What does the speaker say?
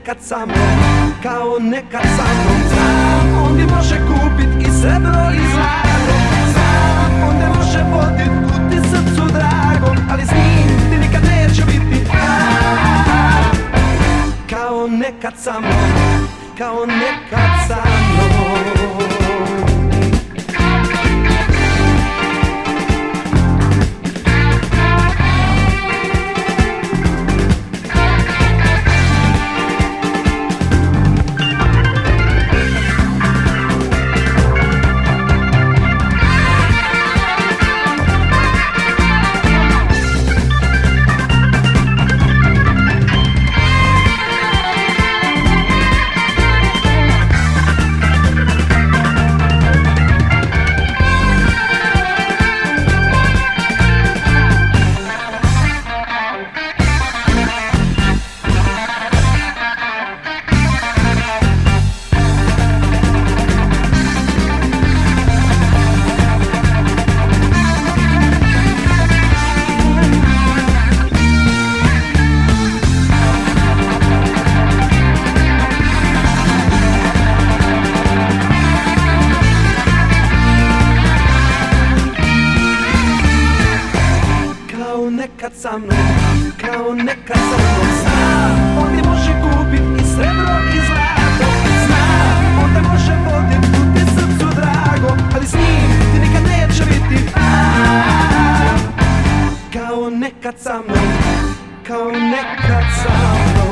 nekad sa mnom, kao nekad sa mnom. Znam, on ti može kupit i srebro i zlato. Znam, on te može vodit kud ti srcu drago, ali s njim ti nikad neće biti kao nekad sa mnom, kao nekad sa mnom. Nekad sa mnom, kao nekad sa mnom. Znam, on ti može kupit i srebro i zlato. Znam, on te može vodit kud ti srcu drago, ali s njim ti nikad neće biti kao nekad sa mnom, kao nekad sa mnom.